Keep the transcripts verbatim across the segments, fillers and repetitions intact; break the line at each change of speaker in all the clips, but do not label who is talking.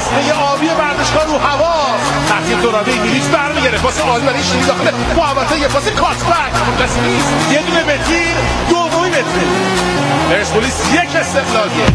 وسیله آبی ورزشگاه رو هوا تحت دورابی انگلیس برمیگره پاس آلمانی شیری داخل محوطه، یه پاس کاتبک اما کسی نیست، یه دونه به تیر، دومی به تیر. پرسپولیس یک استقلالیه.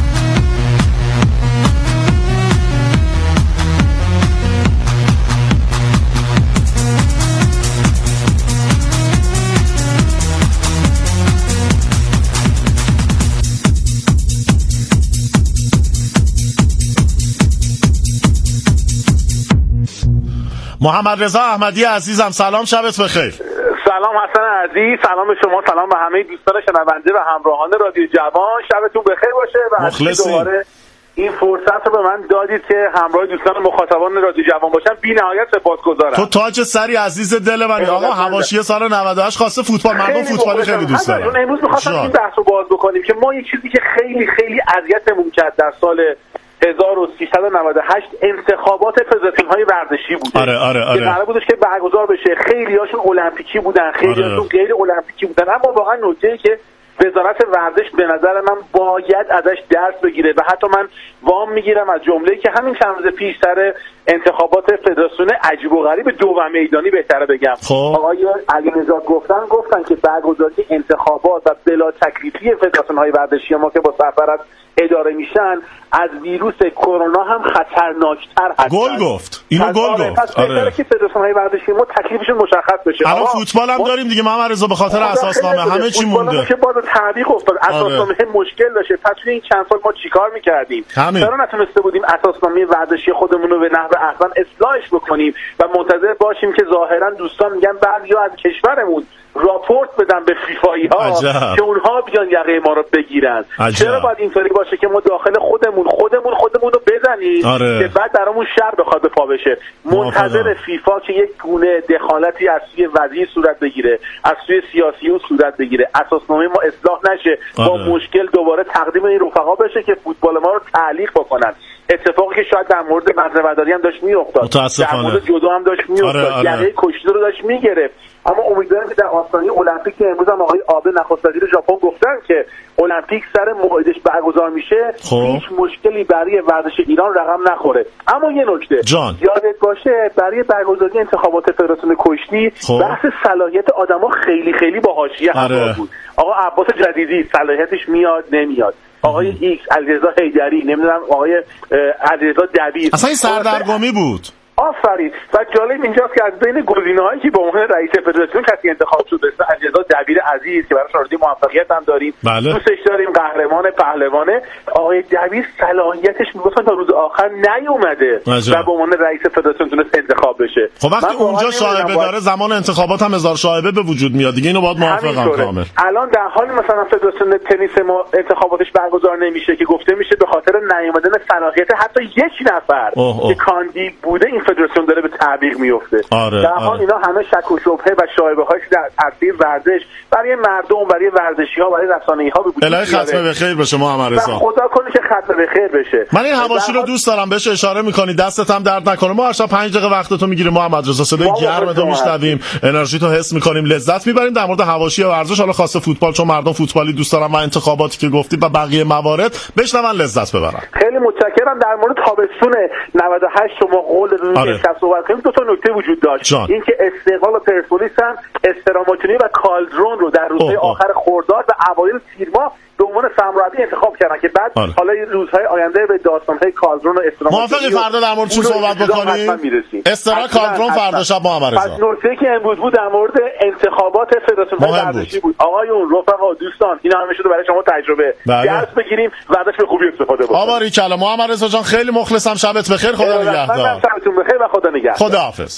محمد رضا احمدی عزیزم سلام، شبت بخیر.
سلام حسن عزیز، سلام به شما، سلام به همه دوستان شنونده و همراهان رادیو جوان. شبتون بخیر باشه و
مخلصیم.
دوباره این فرصت رو به من دادید که همراه دوستان مخاطبان رادیو جوان باشم. بی‌نهایت سپاسگزارم.
تو تاج سری عزیز دل منی. آقا حواشی سال نود و هشت خواسته فوتبال، مردم فوتبال خیلی دوست دارن.
امروز می‌خواستم این بحث رو باز بکنیم که ما یه چیزی که خیلی خیلی اذیتمون کرد در سال هزار و سیصد و نود و هشت انتخابات فدراسیون‌های ورزشی بود.
آره آره آره.
که قرار بودش که برگزار بشه. خیلی‌هاشون المپیکی بودن، خیلی‌هاشون آره. غیر المپیکی بودن. اما واقعا نکته‌ای که وزارت ورزش به نظر من باید ازش درس بگیره و حتی من وام میگیرم از جمله‌ای که همین چند روز پیش سر انتخابات فدراسیون عجیب و غریب دو و میدانی بهتره بگم
خب.
آقای علی‌نژاد گفتن گفتن که برگزاری انتخابات و بلا تکلیفی فدراسیون‌های ورزشی ما که با سرپرست اداره میشن از ویروس کرونا هم خطرناکتر هست.
گل گفت. اینو گل
آره.
گفت.
پس بهتره که فدراسیون‌های ورزشی ما تکلیفشون مشخص بشه.
الان فوتبال هم داریم دیگه محمد رضا، به خاطر اساسنامه همه چی مونده.
که باز تعویق افتاد. اساسنامه مشکل داشته. پس توی این چند سال ما چیکار می‌کردیم؟ چرا نتونسته بودیم اساسنامه ورزشی خودمون رو به نحو احسن اصلاحش بکنیم و منتظر باشیم که ظاهرا دوستان میگن بعضیا از کشورمون راپورت بدن به فیفایی ها که اونها بیان یقه ما رو بگیرن. عجب. چرا باید اینطوری باشه که ما داخل خودمون خودمون خودمون رو بزنیم آره. که بعد برامون شر بخواد به پا بشه؟ منتظر فیفا که یک گونه دخالتی از سوی وزیر صورت بگیره، از سوی سیاسیون صورت بگیره، اساسنامه ما اصلاح نشه آره. با مشکل دوباره تقدیم این رفقا بشه که فوتبال ما رو تعلیق بکنن. اتفاقی که شاید در مورد مدرسه‌داری هم داشت میافتاد، در مورد جودو هم داشت میافتاد، آره، آره. یعنی کشتی رو داشت میگرفت. اما امیدوارم که در آستانه المپیک که امروز هم آقای آبه نخست وزیر ژاپن گفتن که المپیک سر موعدش برگزار میشه، هیچ مشکلی برای ورزش ایران رقم نخوره. اما یه نکته یادت باشه، برای برگزاری انتخابات فدراسیون کشتی بحث صلاحیت آدما خیلی خیلی با حاشیه همراه بود. آقا عباس جدیدی صلاحیتش میاد نمیاد، آقای ایکس علیرضا حیدری، نمیدونم آقای علیرضا دبیر،
اصلا این سردرگمی بود.
آفرین. و جالب اینجاست که از بین گزینه‌هایی که به عنوان رئیس فدراسیون کسی انتخاب شد مثل علیرضا دبیر عزیز که براش آرزوی موفقیت هم داریم،
بله.
دوستش داریم، قهرمان پهلوانه، آقای دبیر صلاحیتش میگفتن تا روز آخر نیومده و به عنوان رئیس فدراسیون تونست انتخاب بشه.
خب وقتی اونجا شایبه داره زمان انتخابات هم هزار شایبه به وجود میاد دیگه، اینو باید موافقم کامل.
الان در حال مثلا فدراسیون تنیس ما انتخاباتش برگزار نمیشه که گفته میشه به خاطر نیومدن صلاحیت حتی یک نفر اوه اوه. که کاندید بوده این فدراسیون داره به تعویق میفته.
آره،
در حال آره. اینا همه شک و شبهه و شایبه هاش در عرصه ورزش برای مردم، برای ورزشی‌ها، برای رسانه‌ای‌ها به وجود میاد.
الهی ختم به خیر بشه محمد رضا.
خدا کنه که ختم به خیر بشه.
من این حواشی رو دوست دارم، بهش اشاره می‌کنی، دستت هم درد نکنه. ما هر شب پنج دقیقه وقتتو میگیریم محمد رضا، صدای گرمتو میشنویم، انرژی تو حس می‌کنیم، لذت می‌بریم. در مورد حواشی ورزش حالا خاصه فوتبال، چون مردم فوتبالی دوست دارن و انتخاباتی که گفتی و بقیه موارد بشنون لذت ببرن.
خیلی متشکرم. در مورد تابستون نود و هشت شما قول دادید آره. که صحبت کنیم. دو تا نکته وجود داشت. این که استقلال و پرسپولیس هم استراماچونی و کالدرون رو در روزهای آخر خرداد و اوایل تیر ماه به عنوان سرمربی انتخاب کردن که بعد آره. حالا این روزهای آینده به داستان‌های کالدرون و استراماچونی
موافقی فردا در موردش صحبت بکنیم. استرا کالدرون فردا شب محمد رضا.
پس نکته‌ای که امروز بود در مورد انتخابات فدراسیون‌های ورزشی بود. آقایون، رفقا، دوستان، اینا همه شده برای شما تجربه. درس بگیریم و ازش به خوبی استفاده بکنیم.
آباری کلا محمد رضا جان، خیلی مخلصم. شبت بخیر. خدا نگهدار.
شبتون بخیر و خدا نگهدار.
خداحافظ.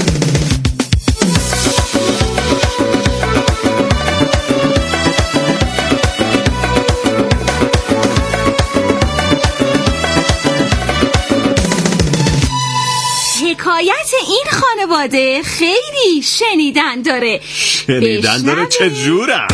حکایت این خانواده خیلی شنیدن داره.
شنیدن داره چه جورم؟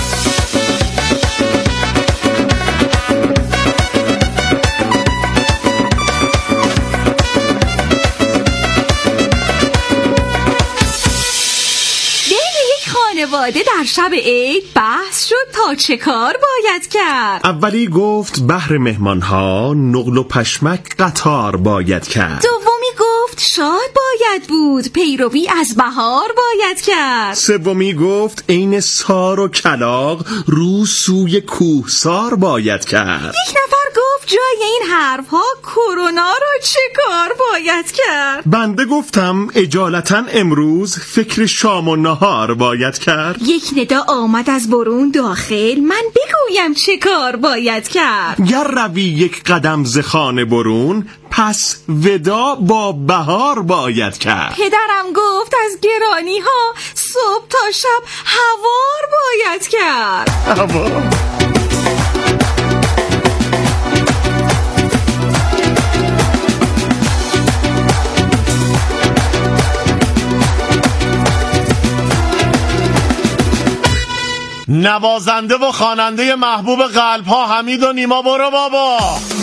بین یک خانواده خانواده در شب عید بحث شد تا چه کار باید کرد.
اولی گفت بهر مهمانها نقل و پشمک قطار باید کرد.
دومی گفت شاد باید بود، پیروی از بهار باید کرد.
سومی گفت عین سار و کلاغ رو سوی کوهسار باید کرد.
یک نفر گفت جای این حرفها کرونا رو چه کار باید کرد.
بنده گفتم اجالتا امروز فکر شام و نهار باید کرد.
یک ندا آمد از برون داخل، من بگویم چه کار باید کرد.
گر روی یک قدم ز خانه برون، پس ودا با بهار باید کرد.
پدرم گفت از گرانی ها صبح تا شب هوار باید کرد.
هوار. نوازنده و خواننده محبوب قلب ها حمید و نیما، برو بابا.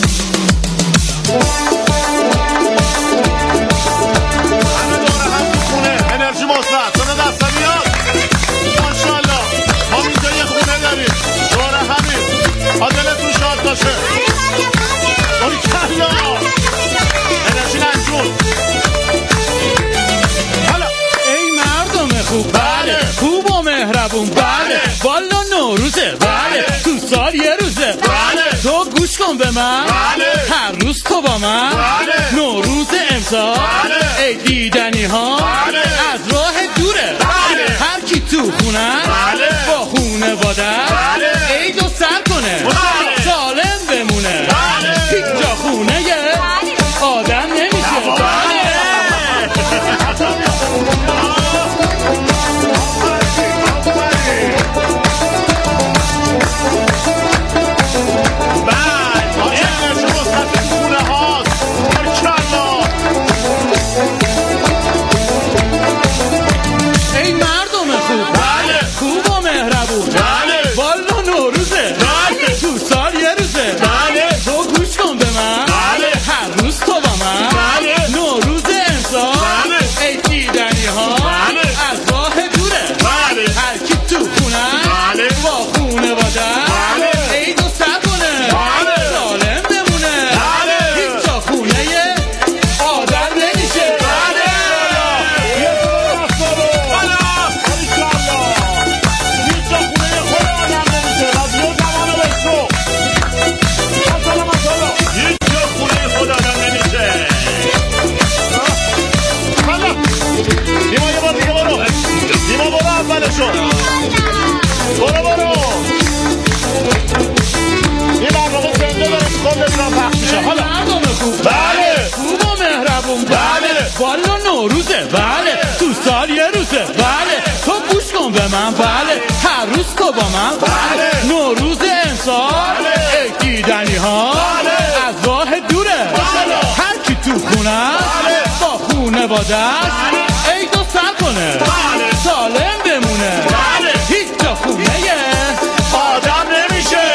همه دور هم تو خونه انرژی مثبت صدا دست میاد. ماشاءالله ما اینجا یه خونه داریم دور همین، عادلتون شاد باشه. باریکلا انرژی ننجون.
حالا ای مردم خوب، بله خوب و مهربون، بله والا نوروزه، بله تو سال یه روزه، بله تو گوش کن به من، بله هر روز تو با من، بله نوروز امسال، بله ای دیدنی ها، بله از راه دوره، بله هر کی تو خونه، بله با خونه باده، بله عیدو سر کنه، بله سالم بمونه، بله هیچ جا خونه یه بله آدم نمیشه، بله
برو برو این برنامه زنده داره کلتون پخش میشه. حالا
بله خوب و مهربون، بله والا نوروزه، بله تو سال یه روزه، بله تو گوش کن به من، بله هر روز تو با من، بله نوروز امسال، بله ای دیدنی ها، بله از راه دوره، بله هر کی تو خونه، بله با خونه بادش، بله عیدو سر کنه، بله سالم بمونه، بله هیچ جا خونه یه
آدم نمیشه.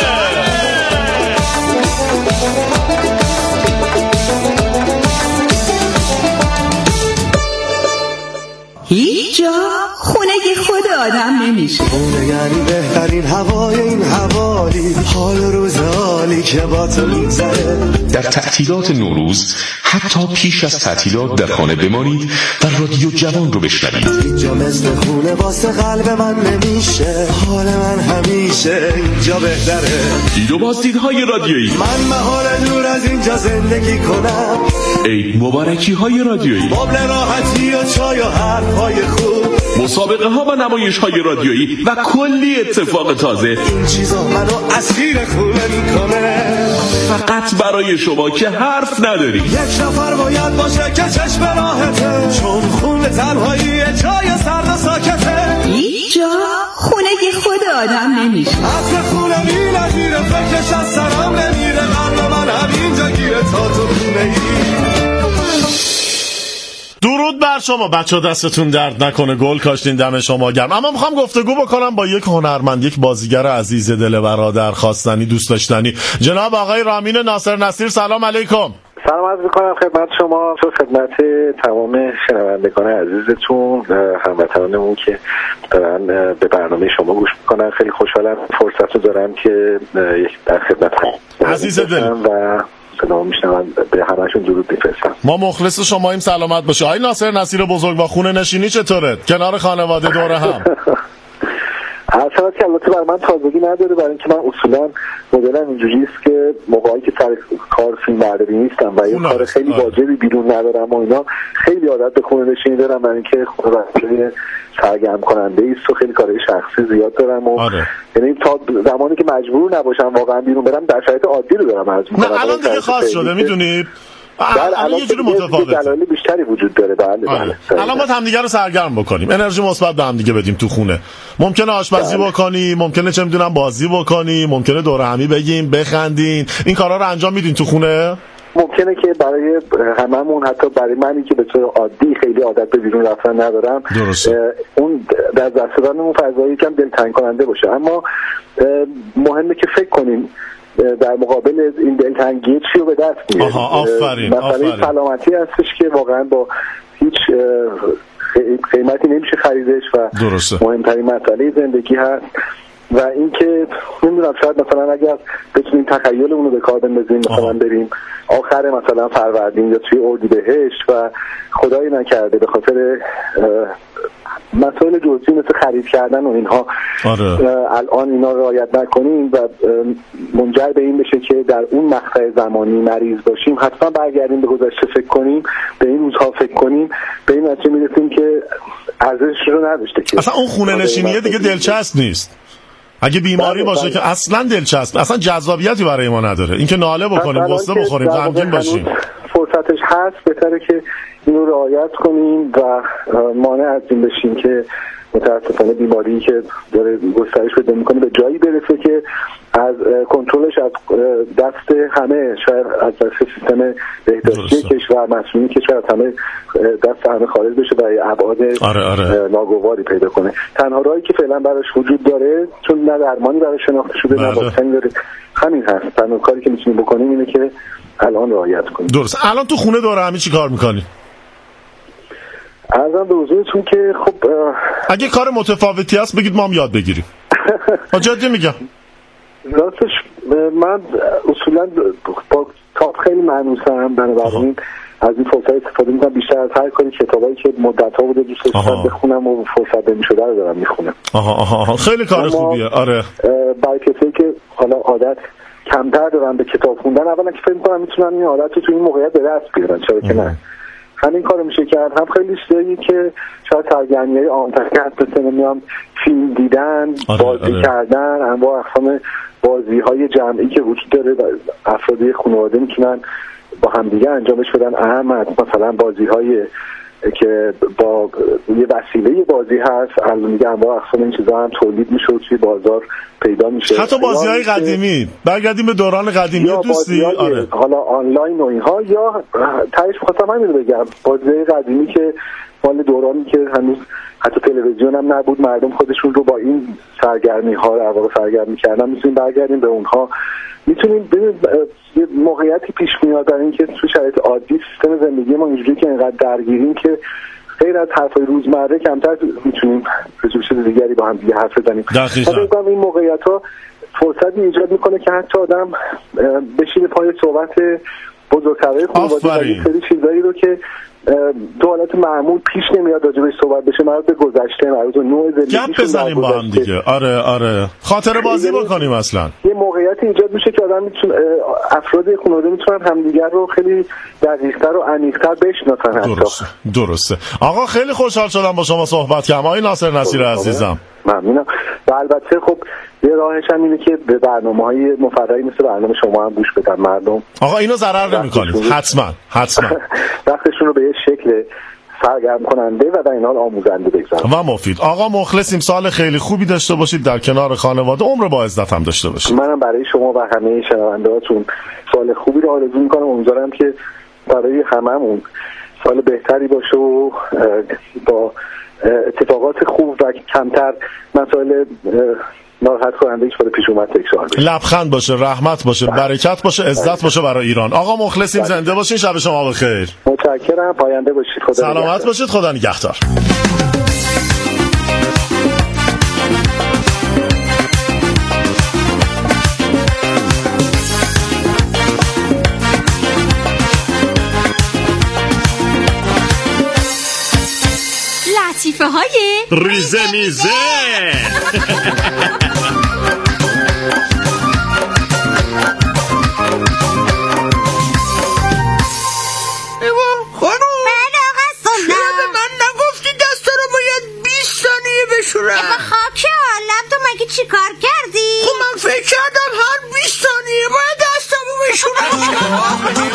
هیچ جا خونه خود آدم نمیشه.
خونه یعنی بهترین هوای این حوالی، حال روز عالی که با تو میگذره.
در تعطیلات نوروز حتی پیش از تعطیلات در خانه بمانید و رادیو جوان رو بشنوید.
اینجا مثل خونه واسه قلب من نمیشه، حال من همیشه اینجا بهتره.
دید و بازدیدهای رادیویی،
من محال دور از اینجا زندگی کنم.
عید مبارکی های رادیویی،
مبل راحتی و چای و حرفای خوب،
مسابقه ها و نمایش های رادیویی و کلی اتفاق تازه.
این چیزا منو اسیر خونه میکنه،
فقط برای شما که حرف نداری.
یک نفر باید باشه که چشم راحته، چون خونه تنهایی جای سرد و ساکته.
هیچ جا خونه خود آدم نمیشه.
عطر خونه می نگیره، فکرش از سرم نمیره، قلب من همینجا گیره تا تو خونه ای.
درود بر شما بچه ها، دستتون درد نکنه، گل کاشتین، دم شما گرم. اما میخوام گفتگو بکنم با یک هنرمند، یک بازیگر عزیز دل برادر، خواستنی، دوست داشتنی، جناب آقای رامین ناصر نصیر. سلام علیکم.
سلام عرض می‌کنم خدمت شما، خدمت تمام شنوندگان عزیزتون، هموطنانمون که دارن به برنامه شما گوش میکنن. خیلی خوشحالم فرصت رو دارم که در خدمت
عزیز دل
و سلام میشنم، به همشون درود میفرستم.
ما مخلص شماییم، سلامت باشه. آقای ناصر نصیر بزرگ با خونه نشینی چطوره؟ کنار خانواده دور هم؟
اصلا که البته برای من تازگی نداره، برای اینکه من اصولا مدلم اینجوری است که موقعی که سر کار فیلم برداری نیستم و یه کار خیلی واجبی بیرون ندارم و اینا، خیلی عادت به خونه نشینی دارم، برای اینکه خونه بچه‌ی سرگرم کننده است و خیلی کارهای شخصی زیاد دارم و
آره.
یعنی تا زمانی که مجبور نباشم واقعا بیرون برم در شرایط عادی رو دارم عرض می‌کنم.
نه الان دیگه خاص شده میدونید،
بله الان یه جوری متفاوته، دلایل بیشتری وجود داره. بله بله
الان باید همدیگه رو سرگرم بکنیم، انرژی مثبت به همدیگه بدیم تو خونه. ممکنه آشپزی بله. بکنیم، ممکنه چه میدونم بازی بکنیم، ممکنه دور همی بگیم، بخندین. این کارا رو انجام میدین تو خونه؟
ممکنه که برای هممون، حتی برای منی که به طور عادی خیلی عادت به بیرون رفتن ندارم، اون در دست دادن فضایی یکم دلتنگ کننده باشه، اما مهمه که فکر کنیم در مقابل این دلتنگی چی رو به دست میاریم.
آها آفرین.
مثلا سلامتی هستش که واقعا با هیچ قیمتی نمیشه خریدش و
درسته.
مهمترین مسئله زندگی هست و اینکه نمیدونم شاید مثلا اگر بتونیم تخیلمون رو به کار بندازیم، مثلا بریم آخر مثلا فروردین یا توی اردیبهشت و خدایی نکرده به خاطر مسائل جزئی مثل خرید کردن و اینها
آره.
الان اینا رعایت نکنیم و منجر به این بشه که در اون مقطع زمانی مریض باشیم، حتما برگردیم به گذشته فکر کنیم، به این روزها فکر کنیم، به این نتیجه میرسیم که ارزشش رو نداشته. که
اصلا اون خونه نشینیه دیگه دلچسب نیست. اگه بیماری باشه بله. که اصلا دلچسب، اصلا جذابیتی برای ما نداره. اینکه ناله بکنیم، قصه بخوریم، غمگین باشیم،
فرصتش هست، بهتره که اینو رعایت کنیم و مانع از این بشیم که متاسفانه بیماری که داره گسترش پیدا میکنه به جایی برسه که از کنترلش از دست همه، شاید از دست سیستم بهداشتی کشور، مسئولین کشور، از همه دست همه خارج بشه و ابعاد
آره آره.
ناگواری پیدا کنه. تنها راهی که فعلا براش وجود داره، چون نه درمانی براش شناخته شده نه واکسنی داره، همین هست. تنها کاری که میتونیم بکنیم اینه که الان رعایت کنیم.
درست. الان تو خونه دور همی چی کار میکنی؟
عرضم به حضورتون که خب
اگه کار متفاوتی هست بگید ما هم یاد بگیریم. جدی میگم.
راستش من اصولا با کتاب خیلی معنوسم، بنابراین از این فرصت استفاده میکنم. بیشتر از هر کاری کتابایی که مدت ها بوده دوست داشتم بخونم و فرصت نمیشده رو دارم میخونم.
آها آها خیلی کار خوبیه. آره.
برای کسایی که حالا عادت کمتر دارن به کتاب خوندن، اولا که فکر میکنم میتونن این عادت رو تو این موقعیت به دست بیارن، چرا که نه. همین کارو میشه کرد. هم خیلی چیزایی که شاید سرگرمی‌های عام‌تر مثل نمیام فیلم دیدن، آره، بازی آره. کردن، انواع اقسام بازی‌های جمعی که وجود داره و افراد خانواده میتونن با همدیگه انجامش بدن. اهم مثلا بازی‌های که با یه وسیله بازی هست، الان میگه انواع اقسام این چیزا هم تولید میشه و توی بازار پیدا میشه.
حتی بازی‌های قدیمی، برگردیم به دوران قدیمی دوستی، آره
حالا آنلاین و اینها، یا تایش می‌خواستم همین رو بگم، بازی‌های قدیمی که مال دورانی که هنوز حتی تلویزیون هم نبود، مردم خودشون رو با این سرگرمی‌ها در واقع سرگرم می‌کردن، می‌تونیم برگردیم به اونها. میتونیم ببینید یه موقعیتی پیش میاد در این که تو شرایط عادی سیستم زندگی ما اینجوری که اینقدر درگیریم که غیر از حرفای روزمره کمتر میتونیم راجع به چیز دیگری با هم دیگه حرف بزنیم.
دقیقاً
این موقعیت‌ها فرصتی ایجاد میکنه که حتی آدم بشینه پای صحبت بزرگترهای خانواده و یه سری چیزایی رو که تو حالت معمول پیش نمیاد راجبش صحبت بشه، مربوط به گذشته، مربوط به نوع زندگی
گپ بزنیم با هم دیگه. آره آره خاطره بازی بکنیم. اصلا
یه موقعیت ایجاد میشه که آدم میتونه، افراد خانواده میتونن همدیگر رو خیلی دقیق‌تر و عمیق‌تر بشناسن.
درسته درسته. آقا خیلی خوشحال شدم با شما صحبت کردم. آقای ناصر نصیر عزیزم
ممنونم. و البته خب یه راهش هم اینه که به برنامه‌های مفرحی مثل برنامه شما هم گوش بدن مردم.
آقا اینو ضرر نمی‌کنیم. حتما حتما
وقتشون رو به یه شکل سرگرم کننده و در این حال آموزنده بگذارن
و مفید. آقا مخلصیم، سال خیلی خوبی داشته باشید در کنار خانواده، عمر با عزت هم داشته باشید.
منم برای شما و همه شنونده‌هاتون سال خوبی رو آرزو می‌کنم. امیدوارم که برای هممون سال بهتری باشه و با اتفاقات خوب و کمتر مسائل ناراحت کننده ایش خود پیش اومد تکرار بشه.
لبخند باشه، رحمت باشه، برکت باشه، عزت باشه برای ایران. آقا مخلصیم، زنده باشین، شب شما بخیر.
متشکرم، پاینده باشید. خدا
سلامت باشید، خدا نگهدار.
لطیفه های
ریزه میزه.
خاک عالم تو مگه چی کار کردی؟
خب من فکر کردم هر بیست ثانیه باید دستمو بشورم.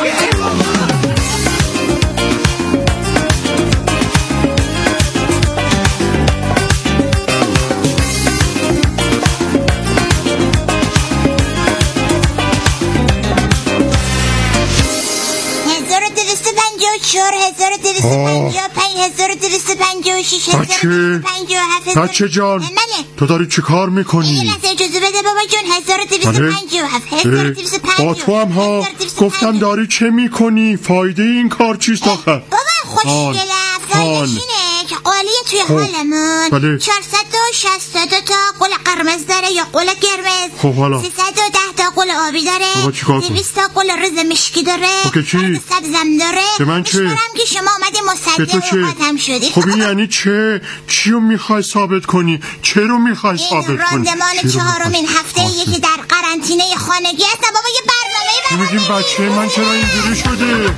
هزار و دویست و پنجاه و چهار، هزار و دویست و پنجاه و پنج، هزار و دویست و پنجاه و شش، هزار و دویست و پنجاه و هفت.
بچه جان تو داری چی کار میکنی؟
یه لحظه اجازه بده بابا جون. هزار و دویست و پنجاه و هفت، هزار و دویست و پنجاه.
با تو هم ها گفتم داری چه میکنی؟ فایده این کار چیست آخه؟
بابا خوشگله، فایدهش اینه که قالیه توی حالمون.
بله.
چهارصد و شصت و دو تا قل قرمز داره یا قل قرمز.
خب حالا
سیصد و ده تا قل آبی داره.
بابا چی کار کنی؟
دویست تا قل رز مشکی داره.
خب چی؟
سبزم داره.
به من چه؟
میشورم که شما اومدی مصدق و خاتم شدی.
خب این یعنی چه؟ چی رو میخوای ثابت کنی؟ چه رو میخوای ثابت کنی؟
راندمان چهارمین هفته یکی در قرنطینه خانگی هست. بابا یه برنامه
میگیم بچه من چرا اینجوری شده؟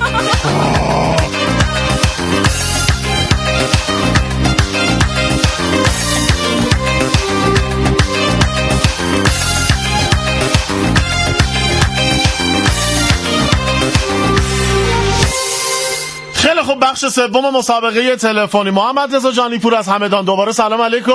خیلی خوب، بخش سوم مسابقه تلفنی. محمد رضا جانیپور از همدان، دوباره سلام علیکم.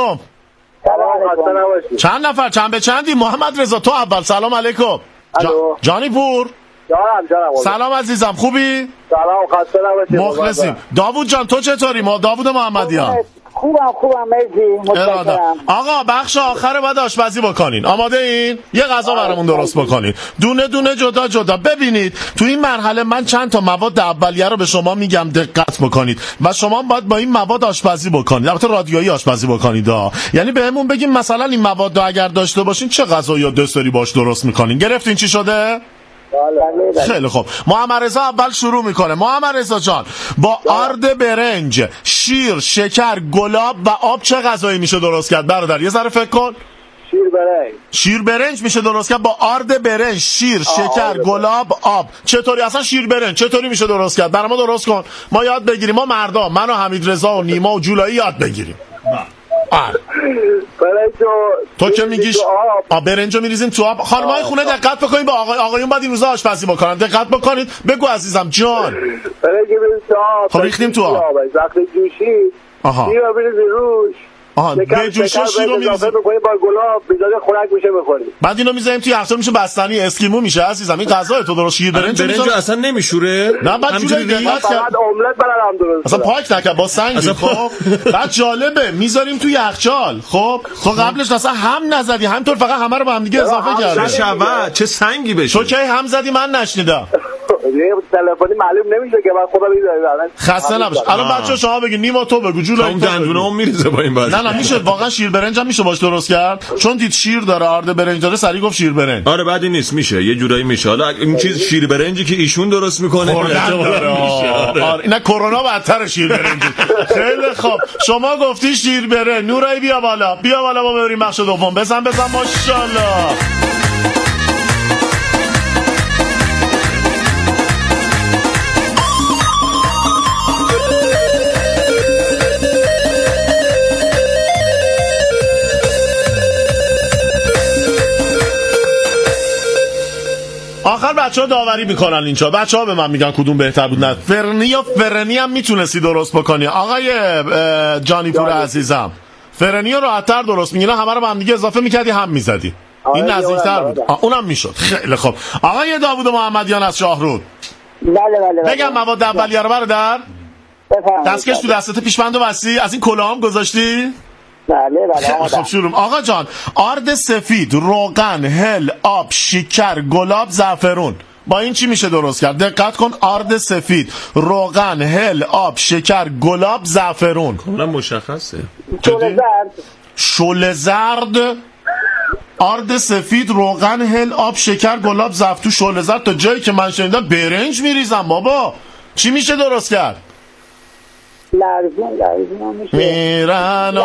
سلام.
چند نفر چند به چندی؟ محمد رضا تو اول. سلام علیکم. جا... جانیپور.
جانم جانم.
سلام عزیزم، خوبی؟
سلام، خسته نباشید.
مخلصیم. داوود جان تو چطوری؟ ما داوود محمدیان.
خوبم خوبم مرسی. متشکرم.
آقا بخش آخر باید آشپزی بکنین. آماده این؟ یه غذا برامون درست بکنین. دونه دونه جدا جدا. ببینید تو این مرحله من چند تا مواد اولیه رو به شما میگم دقت بکنید و شما باید با این مواد آشپزی بکنید. البته رادیویی آشپزی بکنید ها. یعنی بهمون بگیم مثلا این مواد رو اگر داشته باشین چه غذایی یا دسری باش درست میکنین. گرفتین چی شده؟ خیلی خوب. محمد رضا اول شروع میکنه. محمد رضا جان با آرد برنج، شیر، شکر، گلاب و آب چه غذایی میشه درست کرد برادر؟ یه ذره فکر کن.
شیر برنج.
شیر برنج میشه درست کرد با آرد برنج، شیر، شکر، گلاب، آب. چطوری اصلا شیر برنج چطوری میشه درست کرد؟ برام درست کن. ما یاد بگیریم. ما مردا، من و حمید رضا و نیما و جولایی یاد بگیریم. آره.
برنجو
تو که میگیش آب برنجو میریزیم تو آب. خانمای خونه دقت بکنید. با آقای آقایون بعد این روزا آشپزی بکنن. دقت بکنید. بگو عزیزم جان.
برنجو میریزیم تو آب.
خب ریختیم تو آب.
وقتی جوشید
آها.
میو بریزی روش.
آها به جوشه شیر رو میریزیم.
با گلاب بذاره خنک میشه بخورید.
بعد اینو میذاریم توی یخچال میشه بستنی اسکیمو میشه عزیزم. این غذا تو درست شیر برنج
برنج اصلا نمیشوره.
نه بعد جوری دقت
فقط املت بلدم درست.
اصلا پاک نکرد با سنگ. خب بعد جالبه میذاریم توی یخچال. خب تو قبلش اصلا هم نزدی همینطور فقط همه رو با هم دیگه اضافه کردی.
شود چه سنگی بشه.
تو کی هم زدی من نشنیدم.
تلفنی معلوم نمیشه که من خودم میذارم.
خسته نباش. الان بچه‌ها شما بگین. نیما تو بگو. جولای
دندونام میریزه با این باز.
نه نه میشه واقعا شیر برنج هم میشه باش درست کرد. چون دید شیر داره آرد برنج داره سری گفت شیر برنج.
آره بعدی نیست میشه یه جورایی میشه. حالا این چیز شیر برنجی که ایشون درست میکنه
آره اینا کرونا بدتر شیر برنج. خیلی خوب شما گفتی شیر برنج. نورایی بیا بالا بیا بالا ما بریم بخش دوم. بزن بزن ماشاءالله. آخر بچه‌ها داوری میکنن اینجا. بچه‌ها به من میگن کدوم بهتر بود. نه فرنی یا فرنی هم میتونستی درست بکنی آقای جانیپور عزیزم. فرنی رو راحت‌تر درست میگینا. همه رو با هم دیگه اضافه میکردی هم میزدی. این نزدیک‌تر بود. اونم میشد. خیلی خوب. آقای داوود محمدیان از شاهرود.
بله بله.
بگم مواد اولیه رو برادر. دستکش تو دستت پیشبند و وسی. از این کلاهام گذاشتی؟
بله بله.
خب شروع. آقا جان، آرد سفید، روغن، هل، آب، شکر، گلاب، زعفرون، با این چی میشه درست کرد؟ دقت کن. آرد سفید، روغن، هل، آب، شکر، گلاب، زعفرون.
کاملا مشخصه.
شوله زرد.
شوله زرد، آرد سفید، روغن، هل، آب، شکر، گلاب، زعفرون. تو شوله زرد تا جایی که من شنیدم برنج میریزم بابا. چی میشه درست کرد؟
لرزون لرزون میشه.
میرن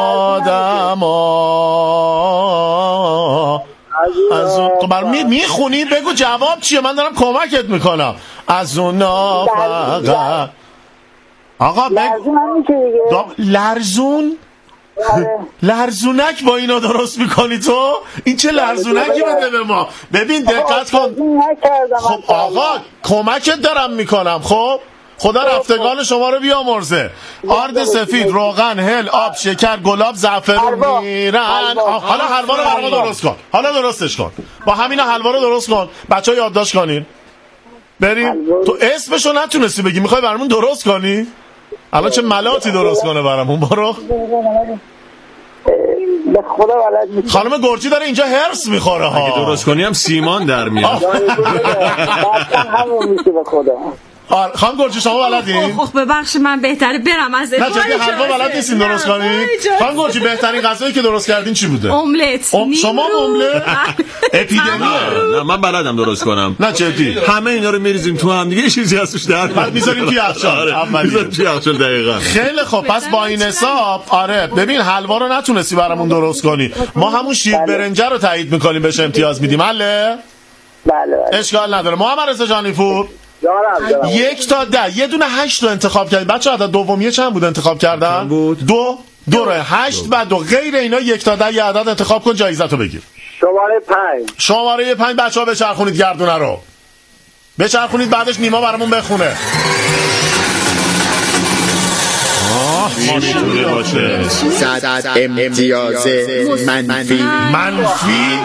آدما از اون. تو برای میخونی بگو جواب چیه، من دارم کمکت میکنم. از اون فقط آقا
لرزون هم میشه دیگه.
لرزون لرزونک با اینا درست میکنی تو؟ این چه لرزونکی بده به ما. ببین دقت کن. خب آقا کمکت دارم میکنم. خب خدا رفتگان شما رو بیامرزه. آرد سفید، روغن، هل، آب، شکر، گلاب، زعفرون میرن. حالا حلوا رو برام درست کن. حالا درستش کن. با همین حلوا رو درست کن. بچه‌ها یادداشت کنین. بریم. تو اسمشو نتونستی بگی، میخوای برامون درست کنی؟ الان چه ملاتی درست کنه برامون. برو.
به خدا ولد میشه.
خانم گرجی داره اینجا هرس میخوره ها.
اگه درست کنی هم سیمان در میاد.
همون میشه به خدا.
آره خانم گرجی شما بلدین؟
خب ببخشید من بهتره برم از
نه جدی حلوا بلد نیستین درست کنین؟ خانم گرجی بهترین غذایی که درست کردین چی بوده؟
املت.
ام... شما املت؟ اپیدمیه.
نه من بلدم درست کنم.
نه جدی
همه اینا رو میریزیم تو هم دیگه، چیزی ازش در
بعد میذاریم توی یخچال.
آره میذاریم توی یخچال. دقیقاً.
خیلی خوب. پس با این حساب آره ببین حلوا رو نتونستی برامون درست کنی. ما همون شیر برنجه رو تایید میکنیم، بهش امتیاز میدیم. حله؟
بله بله.
اشکال نداره. محمد رضا جانیپور
دارم دارم.
یک تا ده، یه دونه هشت رو انتخاب کردیم. بچه عدد دومیه چند بود انتخاب کردن؟
بود؟
دو دو رو هشت بعد دو. غیر اینا یک تا ده یه عدد انتخاب کن، جایزتو بگیر.
شماره پنج.
شماره پنج. بچه ها بچرخونید گردونه رو، بچرخونید، بعدش نیما برامون بخونه.
میتونه باشه
صد امتیاز منفی.
منفی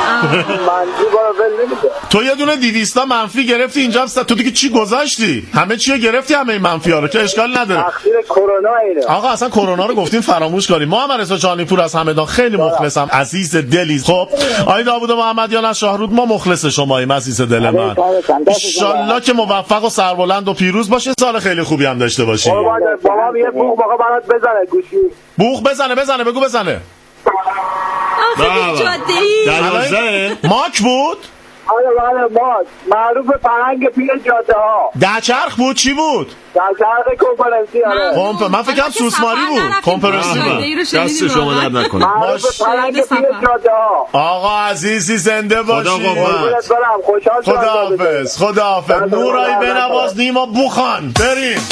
تو یه دونه دیویستا منفی گرفتی اینجا. تو دیگه چی گذاشتی؟ همه چیو گرفتی، همه این منفی ها رو که اشکال نداره.
تقصیر کرونا اینه.
آقا اصلا کرونا رو گفتیم فراموش کنیم. محمد رضا جانیپور از همدان خیلی مخلصم، عزیز دلی. خب آقای داوود محمدیان از شاهرود، ما مخلص شماییم عزیز دل من. ان که موفق و سربلند و پیروز باشی، سال خیلی خوبی هم داشته باشی.
بابا یه بوق بابا برات بزنه گوشی.
بوق بزنه بزنه بگو بزنه.
آخه جاده‌ای
دوازده
ماک بود.
آره بله ماک معروف فرهنگ پیر جاده ها.
ده چرخ بود. چی بود؟
ده چرخ کنفرانسی. آره
کمپ من فکر کنم سوسماری بود. کنفرانسی بود.
دست شما درد نکنه.
معروف فرهنگ پیر جاده ها.
آقا عزیزی زنده باشی.
خدا قوت.
خدا حافظ. خدا حافظ. نورای بنواز نیما بوخان. بریم.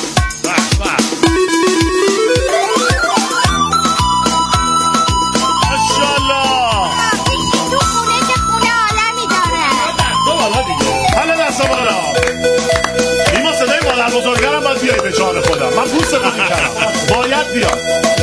بزرگرم باید بیایی به جان خودم. من پوست رو میکنم باید بیاد.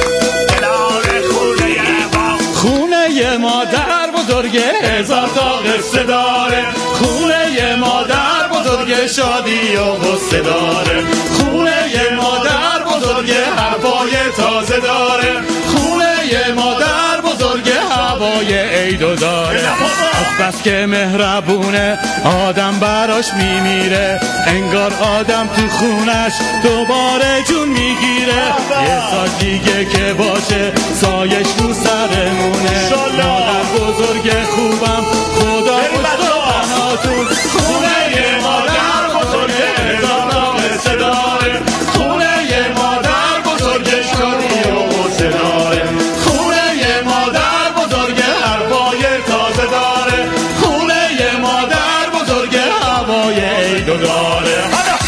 خونه مادر بزرگ هزار تا قصه داره. خونه مادر بزرگ شادی و غصه داره. خونه مادر بزرگ حرفای تازه داره. خونه مادر بزرگ هوای عیدو داره. بس که مهربونه آدم براش میمیره. انگار آدم تو خونش دوباره جون میگیره. یه سال دیگه که باشه سایش رو سرمونه. مادر بزرگ خوبم خدا پشت و پناهتون. خونه مادر بزرگ هزار تا قصه داره. خونه مادر بزرگ شادی و غصه داره. خونه مادر بزرگ حرفای تازه داره. خونه مادر بزرگ هوای عیدو داره.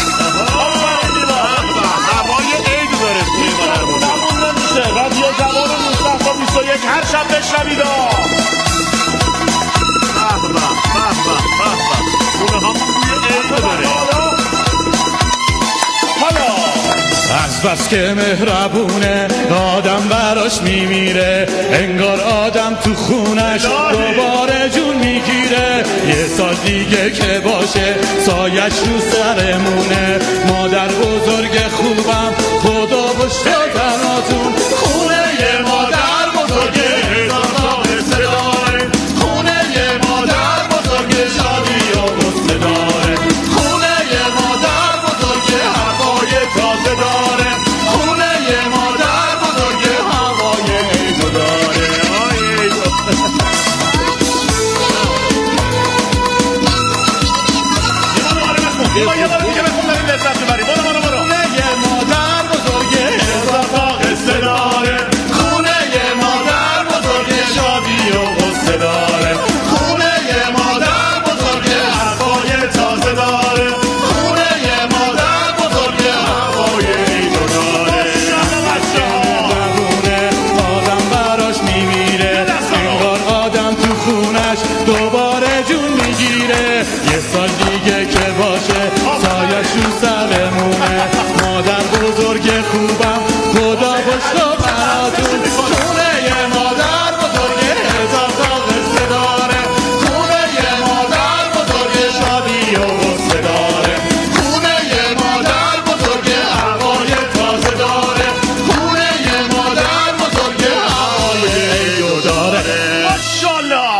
هوای عیدو داره. رادیو جوان نوزده تا بیست و یک هر شب بشنوید.
از بس که مهربونه آدم براش میمیره. انگار آدم تو خونش دوباره جون میگیره. یه سال دیگه که باشه سایش رو سرمونه. مادر بزرگ خوبم خدا پشت و تناتون. خونه مادر
میخوای یه بار دیگه بخون داریم لذت ببریم. برو برو برو.
خونه مادر بزرگ هزار تا قصه داره، خونه مادر بزرگ شادی و قصه داره، خونه مادر بزرگ حرفای تازه داره، خونه مادر بزرگ هوای ایجو داره. ببونه آدم براش میمیره، انگار آدم تو خونش دوباره جون میگیره. یه سال دیگه که باشه سایش رو سرمونه، مادر بزرگ خوبم خدا پشت و پناهتون. خونه مادر بزرگ هزار تا قصه داره، خونه مادر بزرگ شادی و قصه داره، خونه مادر بزرگ هوای تازه داره، خونه مادر بزرگ هوای ایو داره.
ماشاءالله.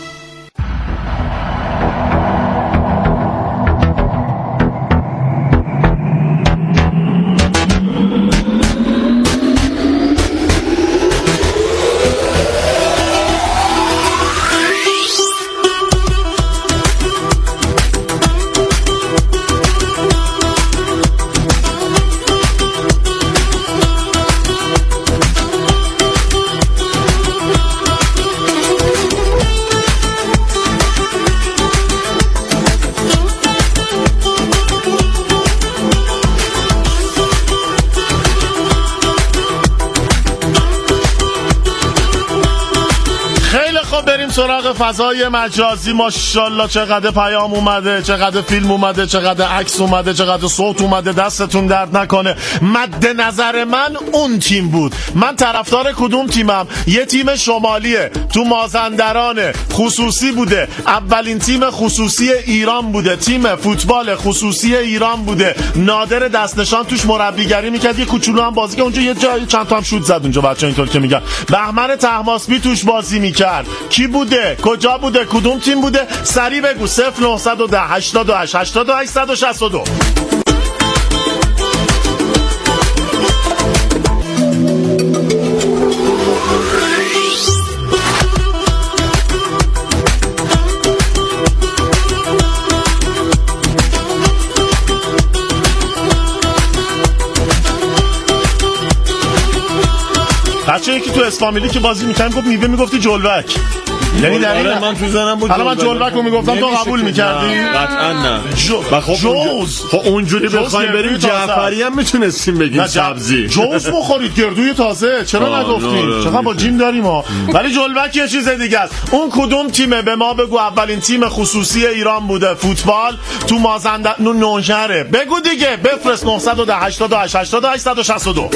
سراغ فضای مجازی. ماشاءالله چقدر پیام اومده، چقدر فیلم اومده، چقدر عکس اومده، چقدر صوت اومده. دستتون درد نکنه. مد نظر من اون تیم بود. من طرفدار کدوم تیمم؟ یه تیم شمالیه، تو مازندران، خصوصی بوده، اولین تیم خصوصی ایران بوده، تیم فوتبال خصوصی ایران بوده. نادر دستنشان توش مربیگری میکرد، یه کوچولو هم بازی که اونجا یه جای چند تا هم شوت زد اونجا بچه‌ها اینطور که میگن. بهمن طهماسبی توش بازی میکرد. کی بوده؟ کجا بوده؟ کدوم تیم بوده؟ سریع بگو. صفر نه یک صفر هشتاد و هشت هشتاد و هشت شصت و دو. بچه یکی تو اسفامیلی که بازی میکنیم گفت میوه میگفتی جلوک، یعنی در این
من تو زنم بود.
حالا من جلوک رو میگفتم تو قبول میکردی؟
قطعا نه.
خب جوز
خب اونجوری بخوایم بریم جعفری هم میتونستیم بگیم سبزی.
جوز بخورید گردوی تازه، چرا نگفتیم؟ چقدر با جیم داریم ها. ولی جلوک یه چیز دیگه است. اون کدوم تیمه؟ به ما بگو. اولین تیم خصوصی ایران بوده فوتبال تو مازندران نوشهره. بگو دیگه. بفرست. نه یک صفر هشتاد و هشت هشتاد و هشت شصت و دو.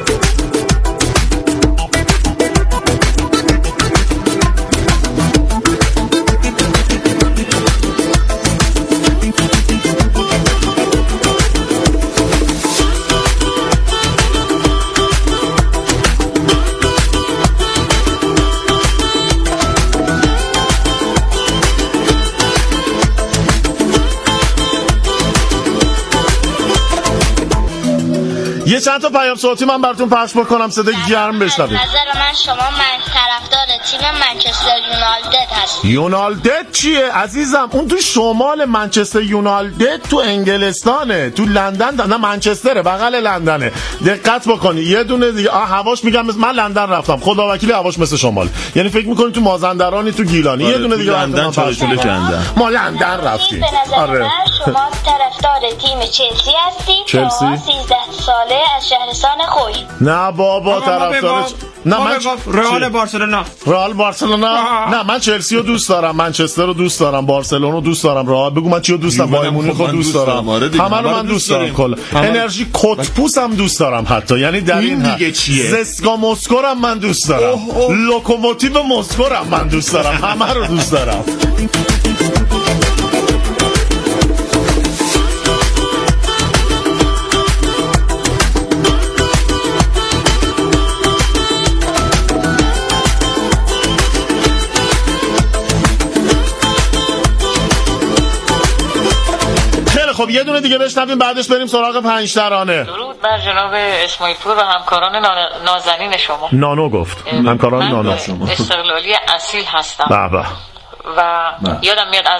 یه چند تا پیام صوتی من براتون پخش بکنم صدای گرم بشنوید.
نظر من شما من طرفدار تیم منچستر یونایتد هستید.
یونایتد چیه عزیزم؟ اون تو شمال. منچستر یونایتد تو انگلستانه، تو لندن. نه منچستره، بغل لندنه. دقت بکنی. یه دونه دیگه هواش میگم من لندن رفتم، خدا وکیلی هواش مثل شمال. یعنی فکر میکنی تو مازندرانی، تو گیلانی. یه دونه دیگه
لندن چالشوله کندن.
ما لندن رفتیم.
به نظر من شما طرفدار تیم چلسی هستید.
چلسی
سیزده ساله از شهرستان خوی.
نه بابا طرفدار نه من
رئال بارسلونا.
رئال بارسلونا. نه من چلسی رو دوست دارم، منچستر رو دوست دارم، بارسلونا رو دوست دارم. رئال بگو من چی رو دوست دارم؟ بایر مونیخ رو دوست دارم. همه رو من دوست دارم. کلا انرژی کتپوس هم دوست دارم حتی. یعنی در این
دیگه چیه؟
زسکا مسکو هم من دوست دارم. لوکوموتیو مسکو هم من دوست دارم. همه رو دوست دارم. خب یه دونه دیگه بشنویم بعدش بریم سراغ پنج ترانه.
درود بر جناب اسماعیل پور و همکاران نازنین شما.
نانو گفت. همکاران نانو شما.
استقلالی اصیل هستم.
بابا.
و یادم میاد